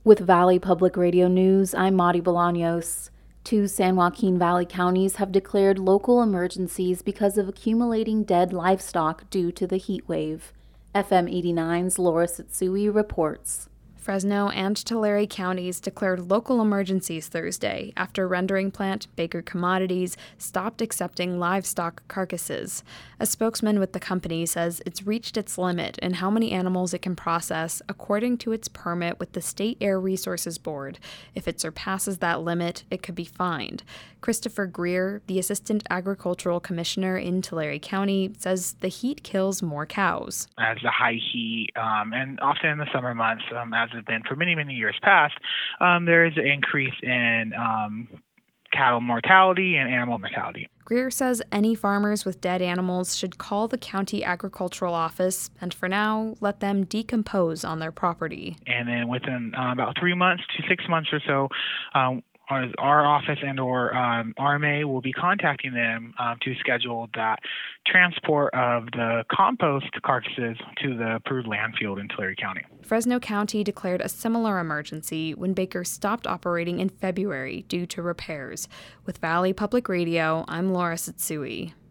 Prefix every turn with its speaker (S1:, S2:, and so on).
S1: With Valley Public Radio News, I'm Madi Bolaños. 2 San Joaquin Valley counties have declared local emergencies because of accumulating dead livestock due to the heat wave. FM 89's Laura Satsui reports.
S2: Fresno and Tulare counties declared local emergencies Thursday after rendering plant Baker Commodities stopped accepting livestock carcasses. A spokesman with the company says it's reached its limit in how many animals it can process according to its permit with the State Air Resources Board. If it surpasses that limit, it could be fined. Christopher Greer, the Assistant Agricultural Commissioner in Tulare County, says the heat kills more cows.
S3: As the high heat, and often in the summer months, as it's been for many, many years past, there is an increase in cattle mortality and animal mortality.
S2: Greer says any farmers with dead animals should call the county agricultural office and, for now, let them decompose on their property.
S3: And then within about 3 months to 6 months or so, our office and or RMA will be contacting them to schedule that transport of the compost carcasses to the approved landfill in Tulare County.
S2: Fresno County declared a similar emergency when Baker stopped operating in February due to repairs. With Valley Public Radio, I'm Laura Satsui.